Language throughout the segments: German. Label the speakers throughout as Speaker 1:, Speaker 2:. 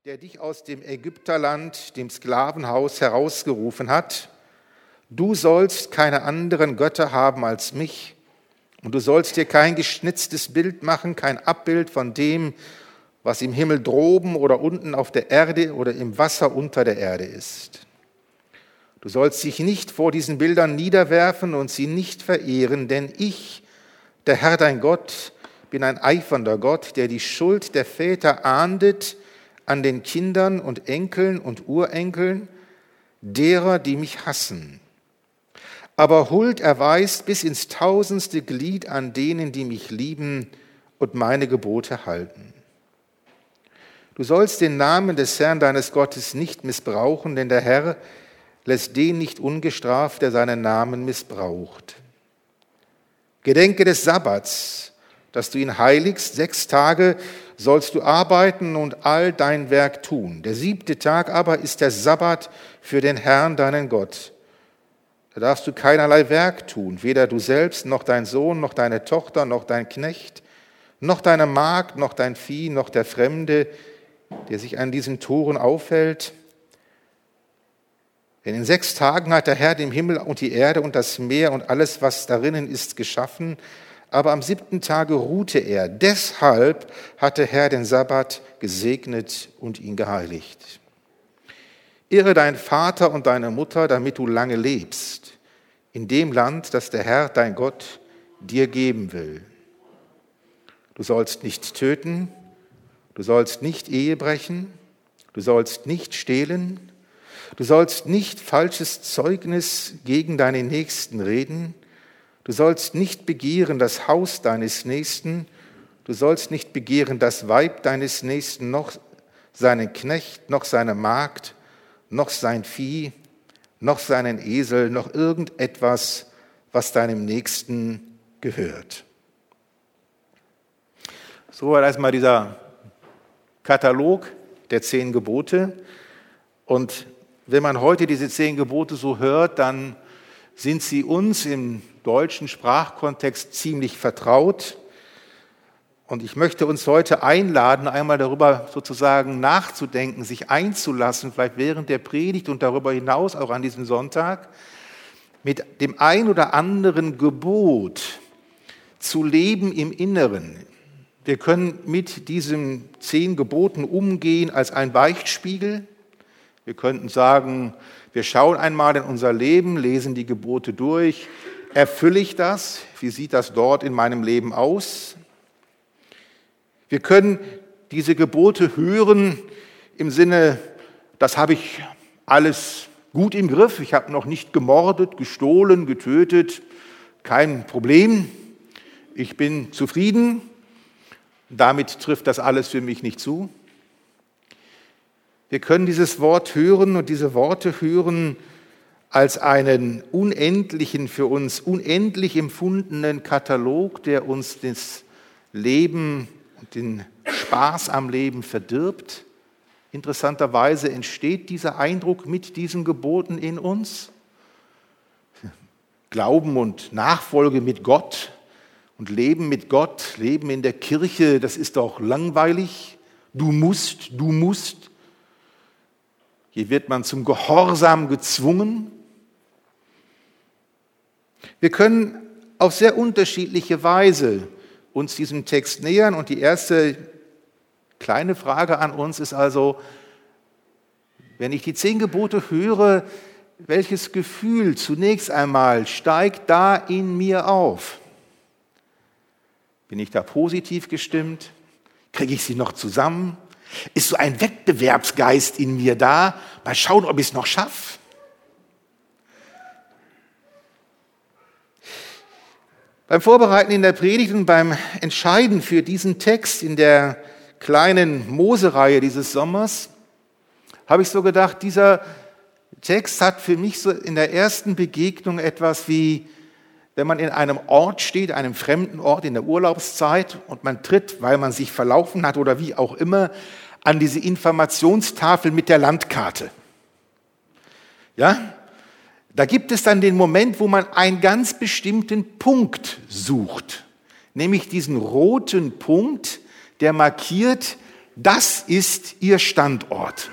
Speaker 1: der dich aus dem Ägypterland, dem Sklavenhaus, herausgerufen hat. Du sollst keine anderen Götter haben als mich, und du sollst dir kein geschnitztes Bild machen, kein Abbild von dem, was im Himmel droben oder unten auf der Erde oder im Wasser unter der Erde ist. Du sollst dich nicht vor diesen Bildern niederwerfen und sie nicht verehren, denn ich, der Herr dein Gott, bin ein eifernder Gott, der die Schuld der Väter ahndet an den Kindern und Enkeln und Urenkeln derer, die mich hassen. Aber Huld erweist bis ins tausendste Glied an denen, die mich lieben und meine Gebote halten. Du sollst den Namen des Herrn deines Gottes nicht missbrauchen, denn der Herr lässt den nicht ungestraft, der seinen Namen missbraucht. Gedenke des Sabbats, dass du ihn heiligst. 6 Tage sollst du arbeiten und all dein Werk tun. Der 7. Tag aber ist der Sabbat für den Herrn, deinen Gott. Da darfst du keinerlei Werk tun, weder du selbst, noch dein Sohn, noch deine Tochter, noch dein Knecht, noch deine Magd, noch dein Vieh, noch der Fremde, der sich an diesen Toren aufhält. Denn in 6 Tagen hat der Herr den Himmel und die Erde und das Meer und alles, was darinnen ist, geschaffen. Aber am 7. Tage ruhte er. Deshalb hat der Herr den Sabbat gesegnet und ihn geheiligt. Ehre deinen Vater und deine Mutter, damit du lange lebst, in dem Land, das der Herr, dein Gott, dir geben will. Du sollst nicht töten, du sollst nicht Ehe brechen, du sollst nicht stehlen, du sollst nicht falsches Zeugnis gegen deine Nächsten reden, du sollst nicht begehren das Haus deines Nächsten, du sollst nicht begehren das Weib deines Nächsten, noch seinen Knecht, noch seine Magd, noch sein Vieh, noch seinen Esel, noch irgendetwas, was deinem Nächsten gehört. Soweit erstmal dieser Katalog der 10 Gebote. Und wenn man heute diese 10 Gebote so hört, dann sind sie uns im deutschen Sprachkontext ziemlich vertraut. Und ich möchte uns heute einladen, einmal darüber sozusagen nachzudenken, sich einzulassen, vielleicht während der Predigt und darüber hinaus auch an diesem Sonntag, mit dem ein oder anderen Gebot zu leben im Inneren. Wir können mit diesen 10 Geboten umgehen als ein Beichtspiegel. Wir könnten sagen, wir schauen einmal in unser Leben, lesen die Gebote durch. Erfülle ich das? Wie sieht das dort in meinem Leben aus? Wir können diese Gebote hören im Sinne, das habe ich alles gut im Griff. Ich habe noch nicht gemordet, gestohlen, getötet. Kein Problem. Ich bin zufrieden. Damit trifft das alles für mich nicht zu. Wir können dieses Wort hören und diese Worte hören als einen unendlichen, für uns unendlich empfundenen Katalog, der uns das Leben und den Spaß am Leben verdirbt. Interessanterweise entsteht dieser Eindruck mit diesen Geboten in uns. Glauben und Nachfolge mit Gott und Leben mit Gott, Leben in der Kirche, das ist doch langweilig. Du musst. Hier wird man zum Gehorsam gezwungen. Wir können auf sehr unterschiedliche Weise uns diesem Text nähern. Und die erste kleine Frage an uns ist also, wenn ich die 10 Gebote höre, welches Gefühl zunächst einmal steigt da in mir auf? Bin ich da positiv gestimmt? Kriege ich sie noch zusammen? Ist so ein Wettbewerbsgeist in mir da? Mal schauen, ob ich es noch schaffe. Beim Vorbereiten in der Predigt und beim Entscheiden für diesen Text in der kleinen Mose-Reihe dieses Sommers habe ich so gedacht, dieser Text hat für mich so in der ersten Begegnung etwas wie, wenn man in einem Ort steht, einem fremden Ort in der Urlaubszeit und man tritt, weil man sich verlaufen hat oder wie auch immer, an diese Informationstafel mit der Landkarte. Ja? Da gibt es dann den Moment, wo man einen ganz bestimmten Punkt sucht, nämlich diesen roten Punkt, der markiert, das ist ihr Standort.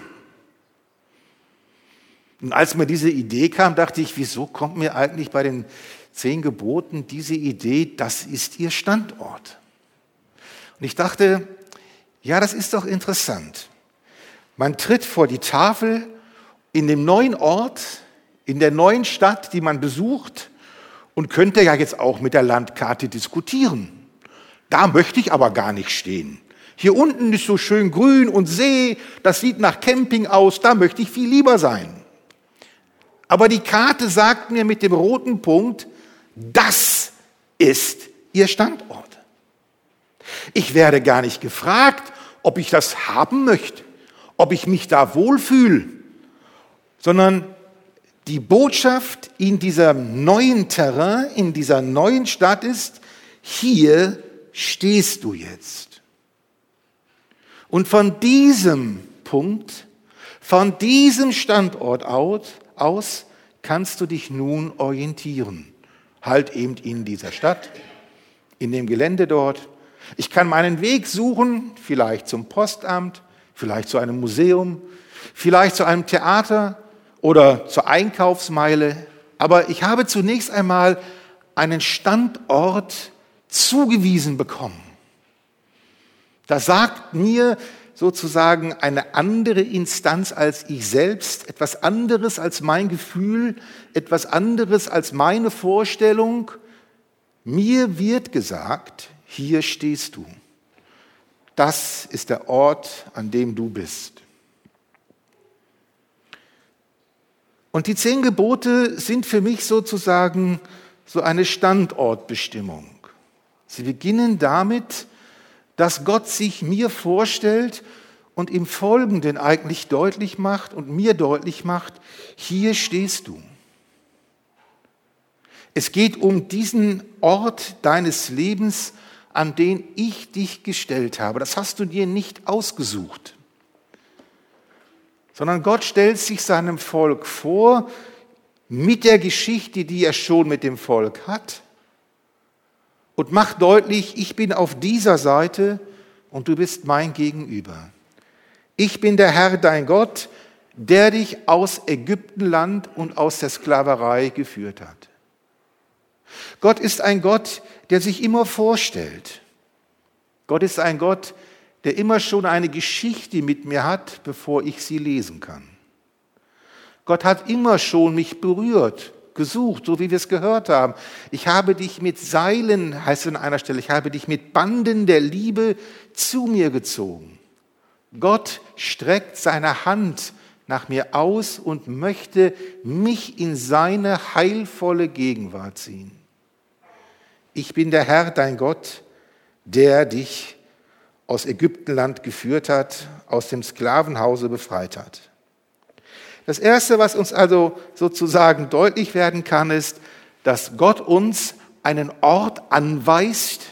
Speaker 1: Und als mir diese Idee kam, dachte ich, wieso kommt mir eigentlich bei den 10 Geboten diese Idee, das ist ihr Standort? Und ich dachte, ja, das ist doch interessant. Man tritt vor die Tafel in dem neuen Ort, in der neuen Stadt, die man besucht, und könnte ja jetzt auch mit der Landkarte diskutieren. Da möchte ich aber gar nicht stehen. Hier unten ist so schön grün und See, das sieht nach Camping aus, da möchte ich viel lieber sein. Aber die Karte sagt mir mit dem roten Punkt, das ist ihr Standort. Ich werde gar nicht gefragt, ob ich das haben möchte, ob ich mich da wohlfühle, sondern die Botschaft in diesem neuen Terrain, in dieser neuen Stadt ist, hier stehst du jetzt. Und von diesem Punkt, von diesem Standort aus kannst du dich nun orientieren. Halt eben in dieser Stadt, in dem Gelände dort. Ich kann meinen Weg suchen, vielleicht zum Postamt, vielleicht zu einem Museum, vielleicht zu einem Theater oder zur Einkaufsmeile. Aber ich habe zunächst einmal einen Standort zugewiesen bekommen. Da sagt mir sozusagen eine andere Instanz als ich selbst, etwas anderes als mein Gefühl, etwas anderes als meine Vorstellung. Mir wird gesagt, hier stehst du. Das ist der Ort, an dem du bist. Und die 10 Gebote sind für mich sozusagen so eine Standortbestimmung. Sie beginnen damit, dass Gott sich mir vorstellt und im Folgenden eigentlich deutlich macht und mir deutlich macht, hier stehst du. Es geht um diesen Ort deines Lebens, an den ich dich gestellt habe. Das hast du dir nicht ausgesucht, sondern Gott stellt sich seinem Volk vor mit der Geschichte, die er schon mit dem Volk hat, und macht deutlich, ich bin auf dieser Seite und du bist mein Gegenüber. Ich bin der Herr, dein Gott, der dich aus Ägyptenland und aus der Sklaverei geführt hat. Gott ist ein Gott, der sich immer vorstellt. Gott ist ein Gott, der immer schon eine Geschichte mit mir hat, bevor ich sie lesen kann. Gott hat immer schon mich berührt, gesucht, so wie wir es gehört haben. Ich habe dich mit Seilen, heißt es an einer Stelle, ich habe dich mit Banden der Liebe zu mir gezogen. Gott streckt seine Hand nach mir aus und möchte mich in seine heilvolle Gegenwart ziehen. Ich bin der Herr, dein Gott, der dich aus Ägyptenland geführt hat, aus dem Sklavenhause befreit hat. Das Erste, was uns also sozusagen deutlich werden kann, ist, dass Gott uns einen Ort anweist,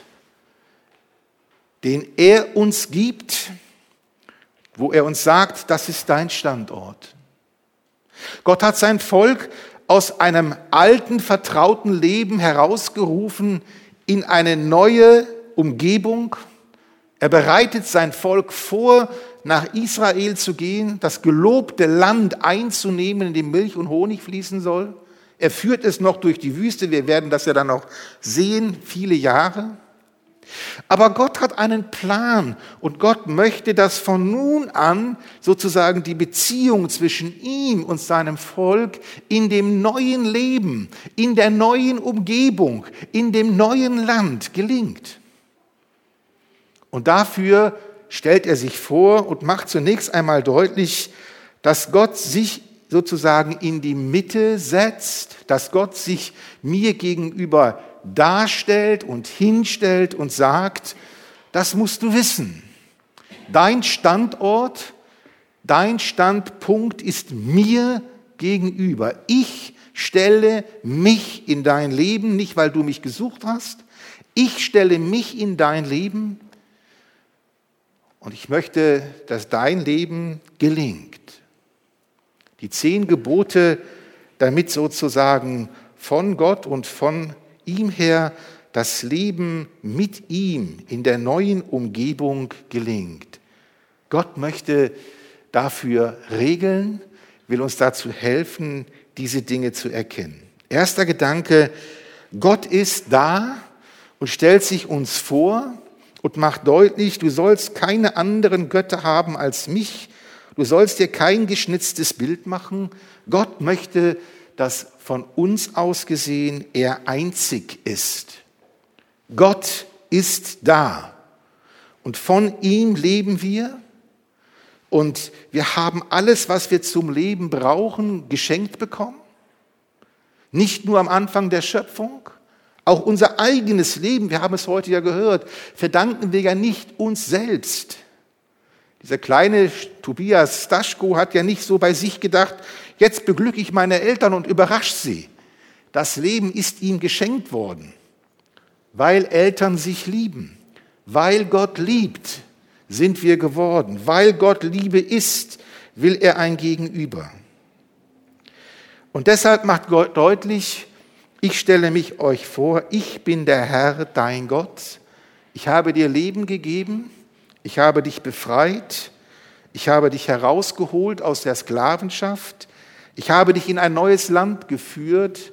Speaker 1: den er uns gibt, wo er uns sagt, das ist dein Standort. Gott hat sein Volk aus einem alten, vertrauten Leben herausgerufen in eine neue Umgebung. Er bereitet sein Volk vor, nach Israel zu gehen, das gelobte Land einzunehmen, in dem Milch und Honig fließen soll. Er führt es noch durch die Wüste, wir werden das ja dann noch sehen, viele Jahre. Aber Gott hat einen Plan und Gott möchte, dass von nun an sozusagen die Beziehung zwischen ihm und seinem Volk in dem neuen Leben, in der neuen Umgebung, in dem neuen Land gelingt. Und dafür stellt er sich vor und macht zunächst einmal deutlich, dass Gott sich sozusagen in die Mitte setzt, dass Gott sich mir gegenüber darstellt und hinstellt und sagt, das musst du wissen. Dein Standort, dein Standpunkt ist mir gegenüber. Ich stelle mich in dein Leben, nicht weil du mich gesucht hast. Ich stelle mich in dein Leben und ich möchte, dass dein Leben gelingt. Die 10 Gebote, damit sozusagen von Gott und von ihm her das Leben mit ihm in der neuen Umgebung gelingt. Gott möchte dafür Regeln, will uns dazu helfen, diese Dinge zu erkennen. Erster Gedanke, Gott ist da und stellt sich uns vor und macht deutlich, du sollst keine anderen Götter haben als mich, du sollst dir kein geschnitztes Bild machen. Gott möchte, dass von uns aus gesehen er einzig ist. Gott ist da und von ihm leben wir und wir haben alles, was wir zum Leben brauchen, geschenkt bekommen. Nicht nur am Anfang der Schöpfung, auch unser eigenes Leben, wir haben es heute ja gehört, verdanken wir ja nicht uns selbst. Dieser kleine Tobias Staschko hat ja nicht so bei sich gedacht, jetzt beglücke ich meine Eltern und überrasche sie. Das Leben ist ihm geschenkt worden, weil Eltern sich lieben, weil Gott liebt, sind wir geworden. Weil Gott Liebe ist, will er ein Gegenüber. Und deshalb macht Gott deutlich, ich stelle mich euch vor, ich bin der Herr, dein Gott. Ich habe dir Leben gegeben, ich habe dich befreit, ich habe dich herausgeholt aus der Sklavenschaft, ich habe dich in ein neues Land geführt.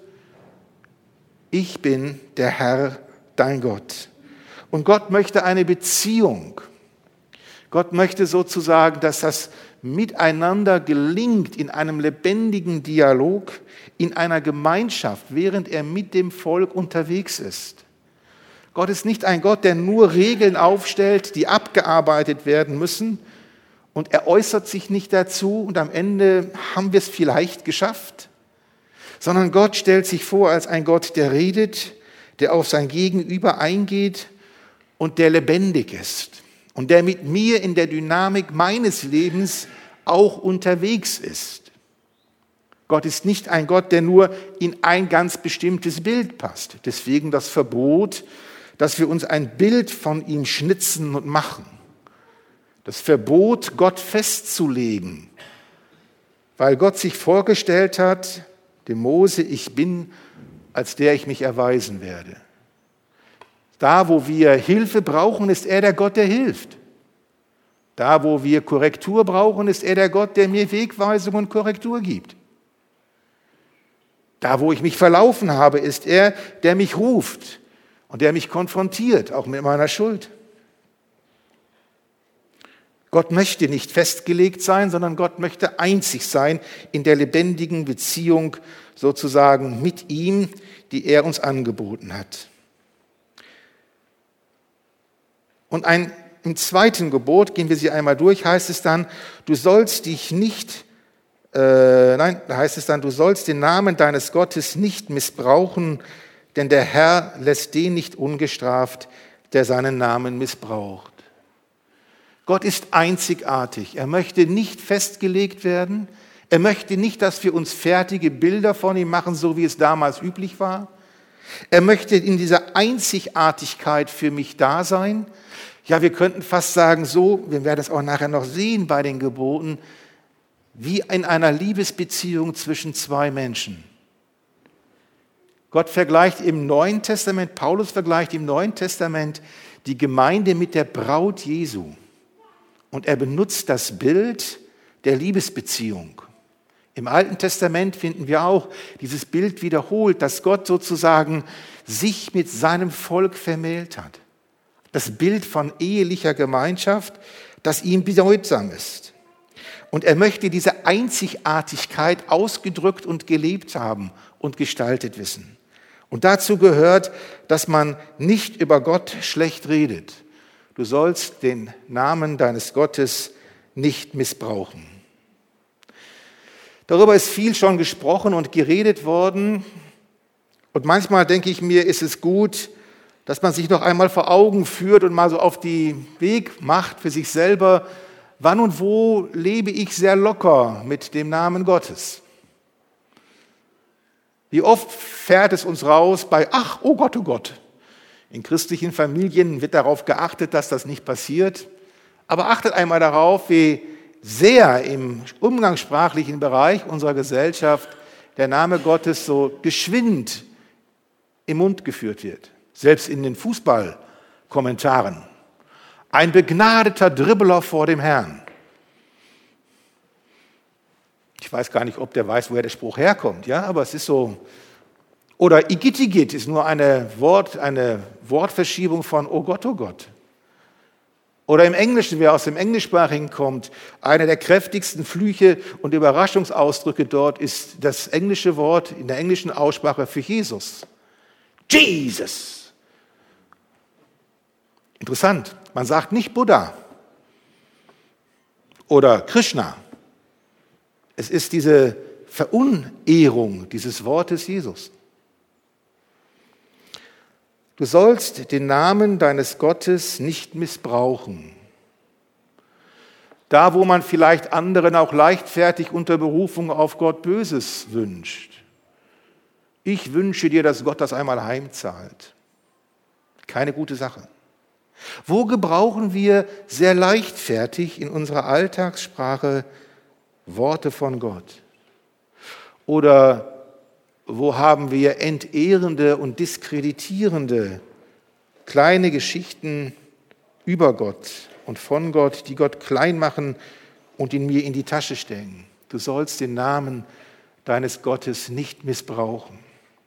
Speaker 1: Ich bin der Herr, dein Gott. Und Gott möchte eine Beziehung. Gott möchte sozusagen, dass das Miteinander gelingt in einem lebendigen Dialog, in einer Gemeinschaft, während er mit dem Volk unterwegs ist. Gott ist nicht ein Gott, der nur Regeln aufstellt, die abgearbeitet werden müssen, und er äußert sich nicht dazu und am Ende haben wir es vielleicht geschafft, sondern Gott stellt sich vor als ein Gott, der redet, der auf sein Gegenüber eingeht und der lebendig ist und der mit mir in der Dynamik meines Lebens auch unterwegs ist. Gott ist nicht ein Gott, der nur in ein ganz bestimmtes Bild passt. Deswegen das Verbot, dass wir uns ein Bild von ihm schnitzen und machen. Das Verbot, Gott festzulegen, weil Gott sich vorgestellt hat, dem Mose, ich bin, als der ich mich erweisen werde. Da, wo wir Hilfe brauchen, ist er der Gott, der hilft. Da, wo wir Korrektur brauchen, ist er der Gott, der mir Wegweisung und Korrektur gibt. Da, wo ich mich verlaufen habe, ist er, der mich ruft und der mich konfrontiert, auch mit meiner Schuld. Gott möchte nicht festgelegt sein, sondern Gott möchte einzig sein in der lebendigen Beziehung sozusagen mit ihm, die er uns angeboten hat. Und im zweiten Gebot, gehen wir sie einmal durch, heißt es dann, du sollst den Namen deines Gottes nicht missbrauchen, denn der Herr lässt den nicht ungestraft, der seinen Namen missbraucht. Gott ist einzigartig. Er möchte nicht festgelegt werden. Er möchte nicht, dass wir uns fertige Bilder von ihm machen, so wie es damals üblich war. Er möchte in dieser Einzigartigkeit für mich da sein. Ja, wir könnten fast sagen, so, wir werden es auch nachher noch sehen bei den Geboten, wie in einer Liebesbeziehung zwischen zwei Menschen. Gott vergleicht im Neuen Testament, Paulus vergleicht im Neuen Testament die Gemeinde mit der Braut Jesu. Und er benutzt das Bild der Liebesbeziehung. Im Alten Testament finden wir auch dieses Bild wiederholt, dass Gott sozusagen sich mit seinem Volk vermählt hat. Das Bild von ehelicher Gemeinschaft, das ihm bedeutsam ist. Und er möchte diese Einzigartigkeit ausgedrückt und gelebt haben und gestaltet wissen. Und dazu gehört, dass man nicht über Gott schlecht redet. Du sollst den Namen deines Gottes nicht missbrauchen. Darüber ist viel schon gesprochen und geredet worden. Und manchmal denke ich mir, ist es gut, dass man sich noch einmal vor Augen führt und mal so auf den Weg macht für sich selber, wann und wo lebe ich sehr locker mit dem Namen Gottes? Wie oft fährt es uns raus bei, ach, oh Gott, oh Gott. In christlichen Familien wird darauf geachtet, dass das nicht passiert. Aber achtet einmal darauf, wie sehr im umgangssprachlichen Bereich unserer Gesellschaft der Name Gottes so geschwind im Mund geführt wird. Selbst in den Fußballkommentaren. Ein begnadeter Dribbler vor dem Herrn. Ich weiß gar nicht, ob der weiß, woher der Spruch herkommt, ja, aber es ist so. Oder Igitigit ist nur eine Wortverschiebung von oh Gott, oh Gott. Oder im Englischen, wer aus dem Englischsprachigen kommt, einer der kräftigsten Flüche und Überraschungsausdrücke dort ist das englische Wort in der englischen Aussprache für Jesus. Jesus. Interessant, man sagt nicht Buddha oder Krishna. Es ist diese Verunehrung dieses Wortes Jesus. Du sollst den Namen deines Gottes nicht missbrauchen. Da, wo man vielleicht anderen auch leichtfertig unter Berufung auf Gott Böses wünscht. Ich wünsche dir, dass Gott das einmal heimzahlt. Keine gute Sache. Wo gebrauchen wir sehr leichtfertig in unserer Alltagssprache Worte von Gott? Oder wo haben wir entehrende und diskreditierende kleine Geschichten über Gott und von Gott, die Gott klein machen und ihn mir in die Tasche stecken? Du sollst den Namen deines Gottes nicht missbrauchen.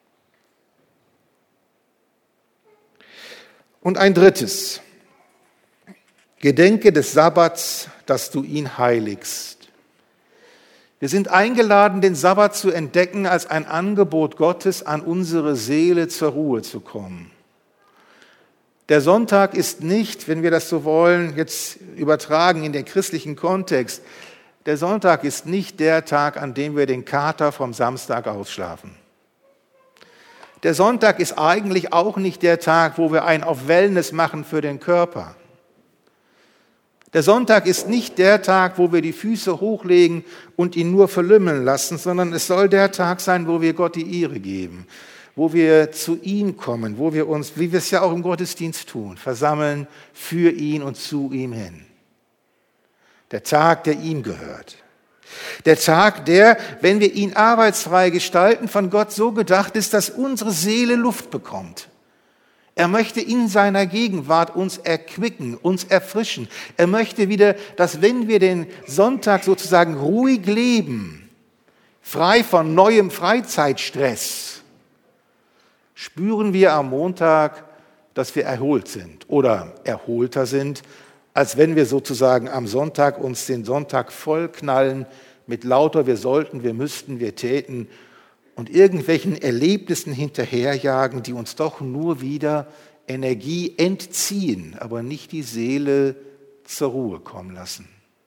Speaker 1: Und ein drittes, gedenke des Sabbats, dass du ihn heiligst. Wir sind eingeladen, den Sabbat zu entdecken als ein Angebot Gottes, an unsere Seele zur Ruhe zu kommen. Der Sonntag ist nicht, wenn wir das so wollen, jetzt übertragen in den christlichen Kontext, der Sonntag ist nicht der Tag, an dem wir den Kater vom Samstag ausschlafen. Der Sonntag ist eigentlich auch nicht der Tag, wo wir einen auf Wellness machen für den Körper. Der Sonntag ist nicht der Tag, wo wir die Füße hochlegen und ihn nur verlümmeln lassen, sondern es soll der Tag sein, wo wir Gott die Ehre geben, wo wir zu ihm kommen, wo wir uns, wie wir es ja auch im Gottesdienst tun, versammeln für ihn und zu ihm hin. Der Tag, der ihm gehört. Der Tag, der, wenn wir ihn arbeitsfrei gestalten, von Gott so gedacht ist, dass unsere Seele Luft bekommt. Er möchte in seiner Gegenwart uns erquicken, uns erfrischen. Er möchte wieder, dass wenn wir den Sonntag sozusagen ruhig leben, frei von neuem Freizeitstress, spüren wir am Montag, dass wir erholt sind oder erholter sind, als wenn wir sozusagen am Sonntag uns den Sonntag vollknallen mit lauter wir sollten, wir müssten, wir täten und irgendwelchen Erlebnissen hinterherjagen, die uns doch nur wieder Energie entziehen, aber nicht die Seele zur Ruhe kommen lassen.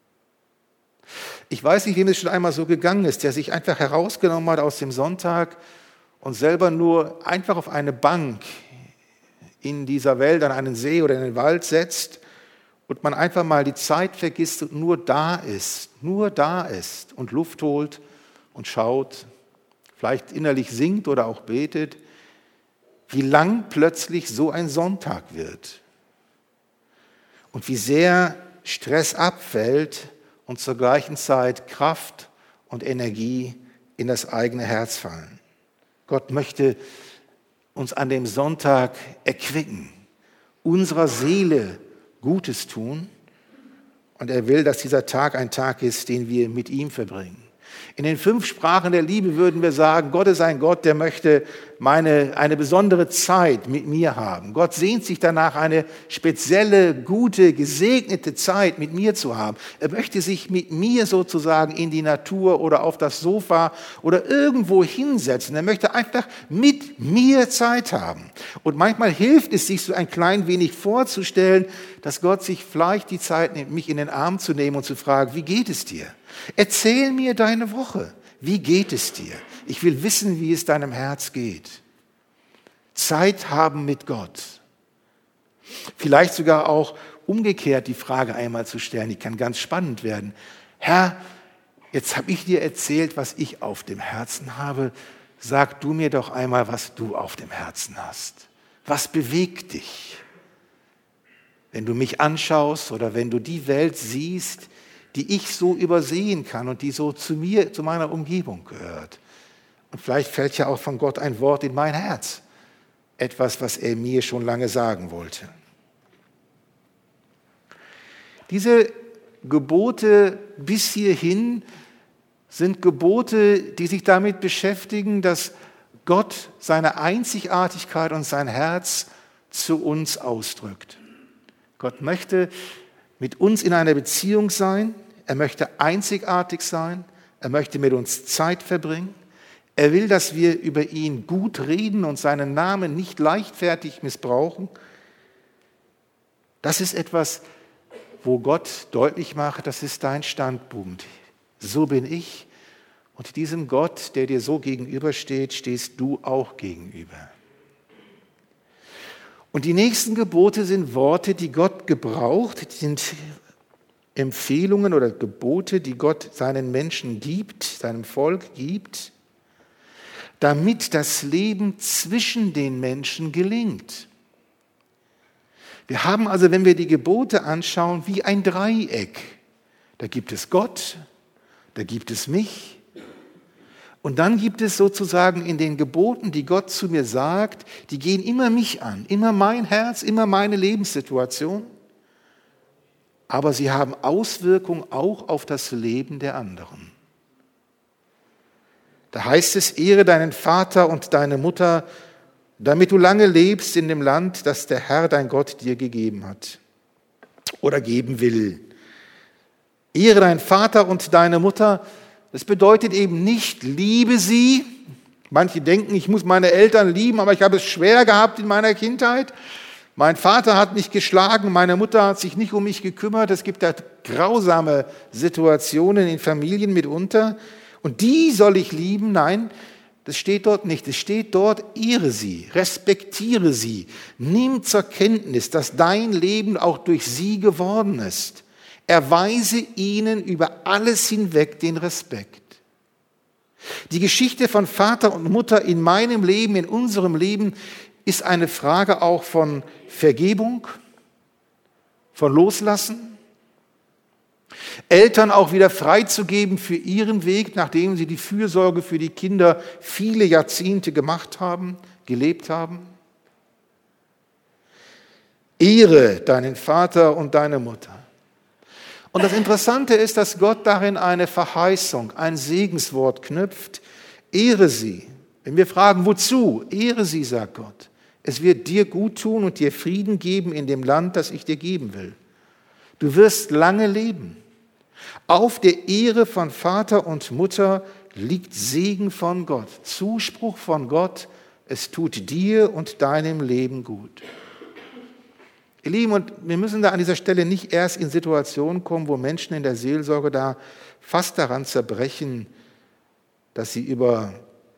Speaker 1: Ich weiß nicht, wem es schon einmal so gegangen ist, der sich einfach herausgenommen hat aus dem Sonntag und selber nur einfach auf eine Bank in dieser Welt, an einen See oder in den Wald setzt und man einfach mal die Zeit vergisst und nur da ist und Luft holt und schaut, vielleicht innerlich singt oder auch betet, wie lang plötzlich so ein Sonntag wird und wie sehr Stress abfällt und zur gleichen Zeit Kraft und Energie in das eigene Herz fallen. Gott möchte uns an dem Sonntag erquicken, unserer Seele Gutes tun und er will, dass dieser Tag ein Tag ist, den wir mit ihm verbringen. In den 5 Sprachen der Liebe würden wir sagen, Gott ist ein Gott, der möchte eine besondere Zeit mit mir haben. Gott sehnt sich danach, eine spezielle, gute, gesegnete Zeit mit mir zu haben. Er möchte sich mit mir sozusagen in die Natur oder auf das Sofa oder irgendwo hinsetzen. Er möchte einfach mit mir Zeit haben. Und manchmal hilft es, sich so ein klein wenig vorzustellen, dass Gott sich vielleicht die Zeit nimmt, mich in den Arm zu nehmen und zu fragen, wie geht es dir? Erzähl mir deine Woche. Wie geht es dir? Ich will wissen, wie es deinem Herz geht. Zeit haben mit Gott. Vielleicht sogar auch umgekehrt die Frage einmal zu stellen, die kann ganz spannend werden. Herr, jetzt habe ich dir erzählt, was ich auf dem Herzen habe. Sag du mir doch einmal, was du auf dem Herzen hast. Was bewegt dich? Wenn du mich anschaust oder wenn du die Welt siehst, die ich so übersehen kann und die so zu mir, zu meiner Umgebung gehört. Und vielleicht fällt ja auch von Gott ein Wort in mein Herz. Etwas, was er mir schon lange sagen wollte. Diese Gebote bis hierhin sind Gebote, die sich damit beschäftigen, dass Gott seine Einzigartigkeit und sein Herz zu uns ausdrückt. Gott möchte mit uns in einer Beziehung sein, er möchte einzigartig sein, er möchte mit uns Zeit verbringen, er will, dass wir über ihn gut reden und seinen Namen nicht leichtfertig missbrauchen. Das ist etwas, wo Gott deutlich macht, das ist dein Standpunkt. So bin ich und diesem Gott, der dir so gegenübersteht, stehst du auch gegenüber. Und die nächsten Gebote sind Worte, die Gott gebraucht, sind Empfehlungen oder Gebote, die Gott seinen Menschen gibt, seinem Volk gibt, damit das Leben zwischen den Menschen gelingt. Wir haben also, wenn wir die Gebote anschauen, wie ein Dreieck. Da gibt es Gott, da gibt es mich und dann gibt es sozusagen in den Geboten, die Gott zu mir sagt, die gehen immer mich an, immer mein Herz, immer meine Lebenssituation, aber sie haben Auswirkungen auch auf das Leben der anderen. Da heißt es, ehre deinen Vater und deine Mutter, damit du lange lebst in dem Land, das der Herr, dein Gott, dir gegeben hat oder geben will. Ehre deinen Vater und deine Mutter, das bedeutet eben nicht, liebe sie. Manche denken, ich muss meine Eltern lieben, aber ich habe es schwer gehabt in meiner Kindheit. Mein Vater hat mich geschlagen, meine Mutter hat sich nicht um mich gekümmert. Es gibt da grausame Situationen in Familien mitunter. Und die soll ich lieben? Nein, das steht dort nicht. Es steht dort, ehre sie, respektiere sie, nimm zur Kenntnis, dass dein Leben auch durch sie geworden ist. Erweise ihnen über alles hinweg den Respekt. Die Geschichte von Vater und Mutter in meinem Leben, in unserem Leben, ist eine Frage auch von Vergebung, von Loslassen. Eltern auch wieder freizugeben für ihren Weg, nachdem sie die Fürsorge für die Kinder viele Jahrzehnte gemacht haben, gelebt haben. Ehre deinen Vater und deine Mutter. Und das Interessante ist, dass Gott darin eine Verheißung, ein Segenswort knüpft. Ehre sie. Wenn wir fragen, wozu? Ehre sie, sagt Gott. Es wird dir gut tun und dir Frieden geben in dem Land, das ich dir geben will. Du wirst lange leben. Auf der Ehre von Vater und Mutter liegt Segen von Gott, Zuspruch von Gott. Es tut dir und deinem Leben gut. Ihr Lieben, und wir müssen da an dieser Stelle nicht erst in Situationen kommen, wo Menschen in der Seelsorge da fast daran zerbrechen, dass sie über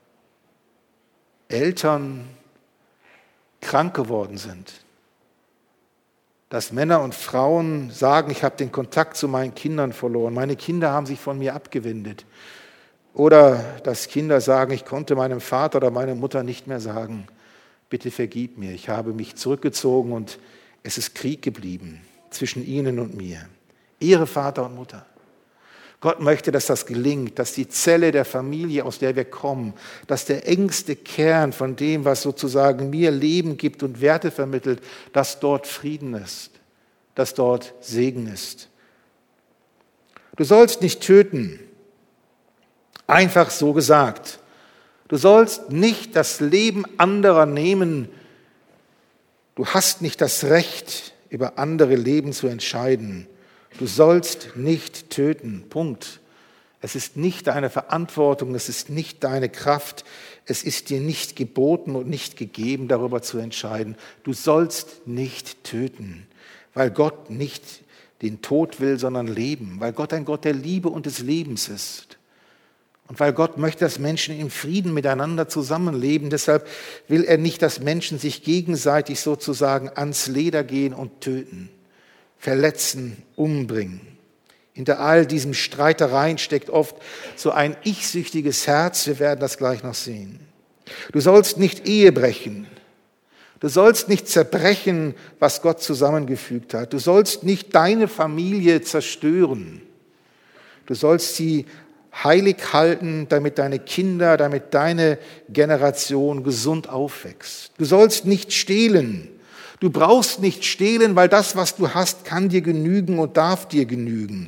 Speaker 1: Eltern krank geworden sind. Dass Männer und Frauen sagen, ich habe den Kontakt zu meinen Kindern verloren, meine Kinder haben sich von mir abgewendet. Oder dass Kinder sagen, ich konnte meinem Vater oder meiner Mutter nicht mehr sagen, bitte vergib mir, ich habe mich zurückgezogen und es ist Krieg geblieben zwischen ihnen und mir. Ehre Vater und Mutter. Gott möchte, dass das gelingt, dass die Zelle der Familie, aus der wir kommen, dass der engste Kern von dem, was sozusagen mir Leben gibt und Werte vermittelt, dass dort Frieden ist, dass dort Segen ist. Du sollst nicht töten, einfach so gesagt. Du sollst nicht das Leben anderer nehmen. Du hast nicht das Recht, über andere Leben zu entscheiden. Du sollst nicht töten. Punkt. Es ist nicht deine Verantwortung, es ist nicht deine Kraft, es ist dir nicht geboten und nicht gegeben, darüber zu entscheiden. Du sollst nicht töten, weil Gott nicht den Tod will, sondern Leben, weil Gott ein Gott der Liebe und des Lebens ist. Und weil Gott möchte, dass Menschen im Frieden miteinander zusammenleben, deshalb will er nicht, dass Menschen sich gegenseitig sozusagen ans Leder gehen und töten, verletzen, umbringen. Hinter all diesen Streitereien steckt oft so ein ich-süchtiges Herz, wir werden das gleich noch sehen. Du sollst nicht Ehe brechen, du sollst nicht zerbrechen, was Gott zusammengefügt hat, du sollst nicht deine Familie zerstören, du sollst sie heilig halten, damit deine Kinder, damit deine Generation gesund aufwächst. Du sollst nicht stehlen. Du brauchst nicht stehlen, weil das, was du hast, kann dir genügen und darf dir genügen.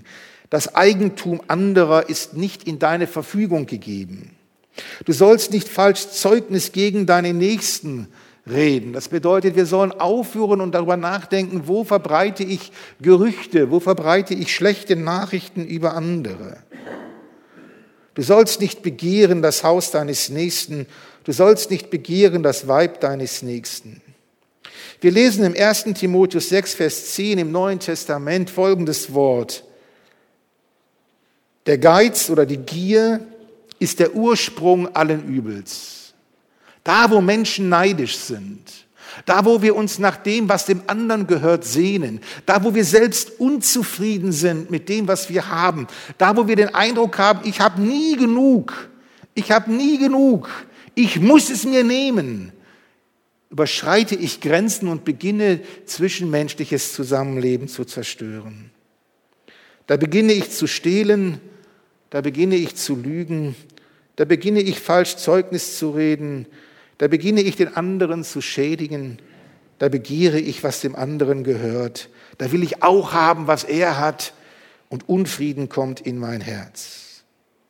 Speaker 1: Das Eigentum anderer ist nicht in deine Verfügung gegeben. Du sollst nicht falsch Zeugnis gegen deinen Nächsten reden. Das bedeutet, wir sollen aufhören und darüber nachdenken, wo verbreite ich Gerüchte, wo verbreite ich schlechte Nachrichten über andere. Du sollst nicht begehren das Haus deines Nächsten, du sollst nicht begehren das Weib deines Nächsten. Wir lesen im 1. Timotheus 6, Vers 10 im Neuen Testament folgendes Wort. Der Geiz oder die Gier ist der Ursprung allen Übels. Da, wo Menschen neidisch sind, da, wo wir uns nach dem, was dem anderen gehört, sehnen, da, wo wir selbst unzufrieden sind mit dem, was wir haben, da, wo wir den Eindruck haben, ich habe nie genug, ich muss es mir nehmen, überschreite ich Grenzen und beginne, zwischenmenschliches Zusammenleben zu zerstören. Da beginne ich zu stehlen, da beginne ich zu lügen, da beginne ich falsch Zeugnis zu reden, da beginne ich den anderen zu schädigen, da begehre ich, was dem anderen gehört, da will ich auch haben, was er hat und Unfrieden kommt in mein Herz.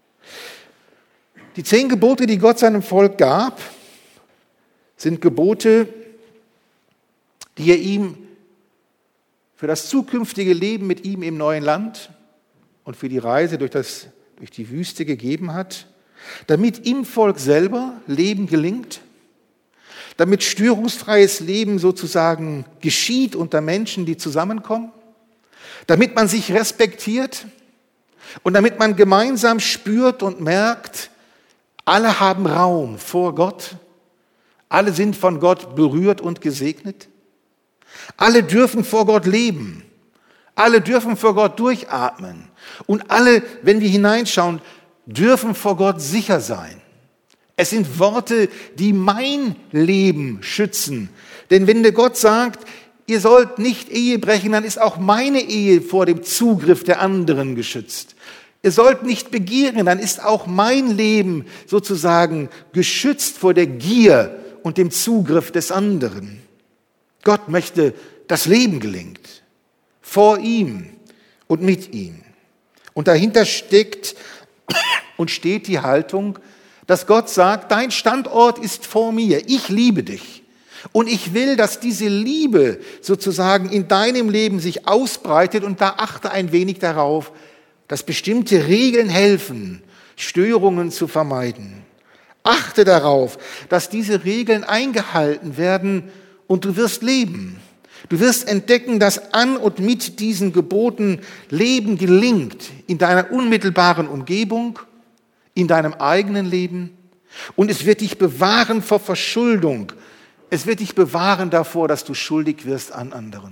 Speaker 1: Die 10 Gebote, die Gott seinem Volk gab, sind Gebote, die er ihm für das zukünftige Leben mit ihm im neuen Land und für die Reise durch die Wüste gegeben hat, damit im Volk selber Leben gelingt, damit störungsfreies Leben sozusagen geschieht unter Menschen, die zusammenkommen, damit man sich respektiert und damit man gemeinsam spürt und merkt, alle haben Raum vor Gott, alle sind von Gott berührt und gesegnet, alle dürfen vor Gott leben, alle dürfen vor Gott durchatmen und alle, wenn wir hineinschauen, dürfen vor Gott sicher sein. Es sind Worte, die mein Leben schützen. Denn wenn der Gott sagt, ihr sollt nicht Ehe brechen, dann ist auch meine Ehe vor dem Zugriff der anderen geschützt. Ihr sollt nicht begehren, dann ist auch mein Leben sozusagen geschützt vor der Gier und dem Zugriff des anderen. Gott möchte, dass Leben gelingt. Vor ihm und mit ihm. Und dahinter steckt und steht die Haltung, dass Gott sagt, dein Standort ist vor mir, ich liebe dich. Und ich will, dass diese Liebe sozusagen in deinem Leben sich ausbreitet und da achte ein wenig darauf, dass bestimmte Regeln helfen, Störungen zu vermeiden. Achte darauf, dass diese Regeln eingehalten werden und du wirst leben. Du wirst entdecken, dass an und mit diesen Geboten Leben gelingt in deiner unmittelbaren Umgebung, in deinem eigenen Leben und es wird dich bewahren vor Verschuldung. Es wird dich bewahren davor, dass du schuldig wirst an anderen.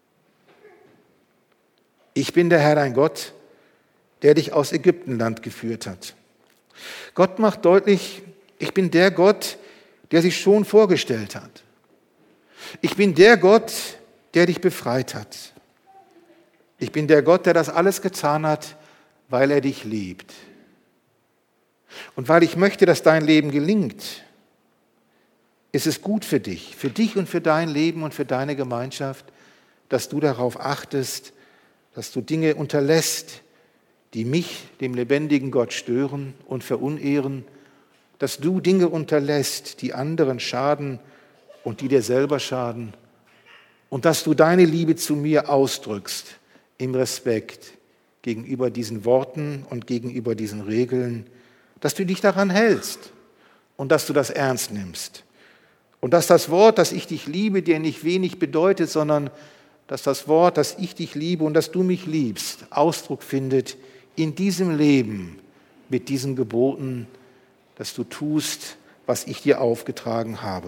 Speaker 1: Ich bin der Herr, dein Gott, der dich aus Ägyptenland geführt hat. Gott macht deutlich, ich bin der Gott, der sich schon vorgestellt hat. Ich bin der Gott, der dich befreit hat. Ich bin der Gott, der das alles getan hat, weil er dich liebt. Und weil ich möchte, dass dein Leben gelingt, ist es gut für dich und für dein Leben und für deine Gemeinschaft, dass du darauf achtest, dass du Dinge unterlässt, die mich, dem lebendigen Gott, stören und verunehren, dass du Dinge unterlässt, die anderen schaden und die dir selber schaden und dass du deine Liebe zu mir ausdrückst im Respekt gegenüber diesen Worten und gegenüber diesen Regeln, dass du dich daran hältst und dass du das ernst nimmst. Und dass das Wort, dass ich dich liebe, dir nicht wenig bedeutet, sondern dass das Wort, dass ich dich liebe und dass du mich liebst, Ausdruck findet in diesem Leben mit diesen Geboten, dass du tust, was ich dir aufgetragen habe.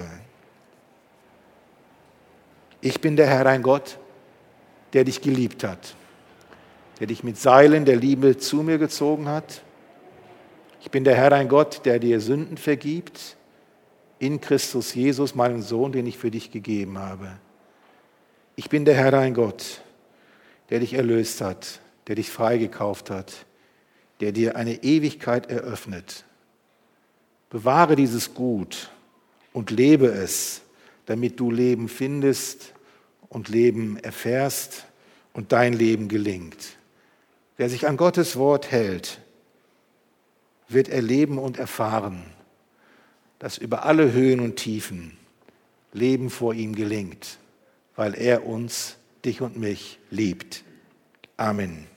Speaker 1: Ich bin der Herr, dein Gott, der dich geliebt hat, der dich mit Seilen der Liebe zu mir gezogen hat. Ich bin der Herr, dein Gott, der dir Sünden vergibt, in Christus Jesus, meinen Sohn, den ich für dich gegeben habe. Ich bin der Herr, dein Gott, der dich erlöst hat, der dich freigekauft hat, der dir eine Ewigkeit eröffnet. Bewahre dieses Gut und lebe es, damit du Leben findest und Leben erfährst und dein Leben gelingt. Wer sich an Gottes Wort hält, wird erleben und erfahren, dass über alle Höhen und Tiefen Leben vor ihm gelingt, weil er uns, dich und mich, liebt. Amen.